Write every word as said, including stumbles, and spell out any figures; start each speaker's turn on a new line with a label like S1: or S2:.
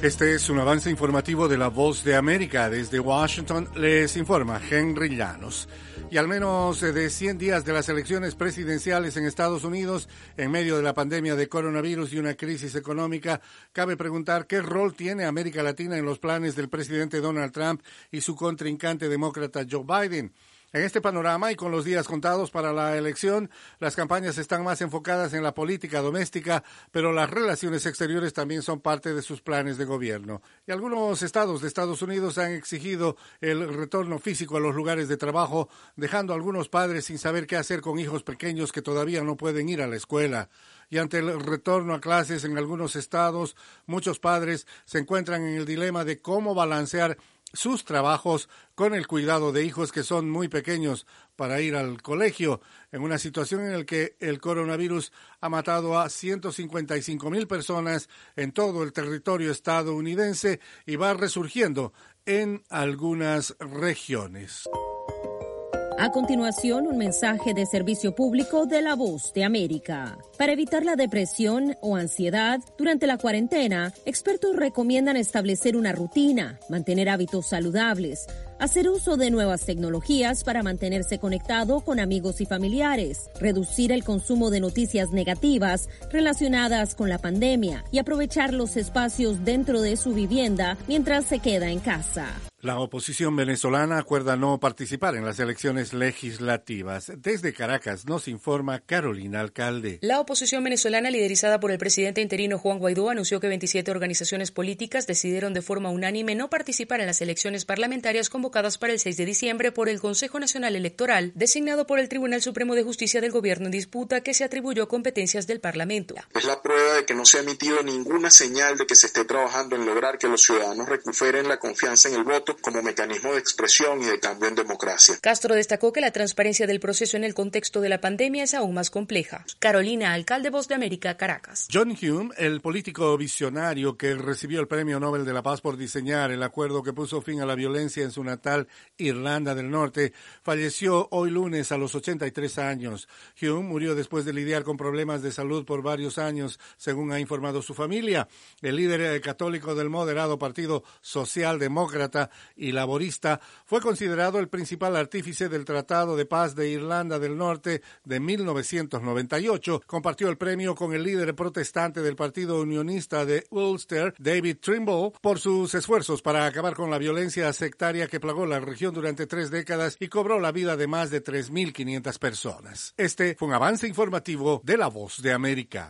S1: Este es un avance informativo de La Voz de América. Desde Washington les informa Henry Llanos. Y al menos de cien días de las elecciones presidenciales en Estados Unidos, en medio de la pandemia de coronavirus y una crisis económica, cabe preguntar qué rol tiene América Latina en los planes del presidente Donald Trump y su contrincante demócrata Joe Biden. En este panorama y con los días contados para la elección, las campañas están más enfocadas en la política doméstica, pero las relaciones exteriores también son parte de sus planes de gobierno. Y algunos estados de Estados Unidos han exigido el retorno físico a los lugares de trabajo, dejando a algunos padres sin saber qué hacer con hijos pequeños que todavía no pueden ir a la escuela. Y ante el retorno a clases en algunos estados, muchos padres se encuentran en el dilema de cómo balancear sus trabajos con el cuidado de hijos que son muy pequeños para ir al colegio, en una situación en la que el coronavirus ha matado a ciento cincuenta y cinco mil personas en todo el territorio estadounidense y va resurgiendo en algunas regiones.
S2: A continuación, un mensaje de servicio público de La Voz de América. Para evitar la depresión o ansiedad durante la cuarentena, expertos recomiendan establecer una rutina, mantener hábitos saludables, hacer uso de nuevas tecnologías para mantenerse conectado con amigos y familiares, reducir el consumo de noticias negativas relacionadas con la pandemia y aprovechar los espacios dentro de su vivienda mientras se queda en casa.
S1: La oposición venezolana acuerda no participar en las elecciones legislativas. Desde Caracas nos informa Carolina Alcalde.
S3: La oposición venezolana, liderizada por el presidente interino Juan Guaidó, anunció que veintisiete organizaciones políticas decidieron de forma unánime no participar en las elecciones parlamentarias convocadas para el seis de diciembre por el Consejo Nacional Electoral, designado por el Tribunal Supremo de Justicia del Gobierno en disputa, que se atribuyó competencias del Parlamento.
S4: Es la prueba de que no se ha emitido ninguna señal de que se esté trabajando en lograr que los ciudadanos recuperen la confianza en el voto como mecanismo de expresión y de cambio en democracia.
S3: Castro destacó que la transparencia del proceso en el contexto de la pandemia es aún más compleja. Carolina Alcalde, Voz de América, Caracas.
S1: John Hume, el político visionario que recibió el Premio Nobel de la Paz por diseñar el acuerdo que puso fin a la violencia en su natal Irlanda del Norte, falleció hoy lunes a los ochenta y tres años. Hume murió después de lidiar con problemas de salud por varios años, según ha informado su familia. El líder católico del moderado Partido Socialdemócrata y Laborista fue considerado el principal artífice del Tratado de Paz de Irlanda del Norte de mil novecientos noventa y ocho. Compartió el premio con el líder protestante del Partido Unionista de Ulster, David Trimble, por sus esfuerzos para acabar con la violencia sectaria que plagó la región durante tres décadas y cobró la vida de más de tres mil quinientas personas. Este fue un avance informativo de La Voz de América.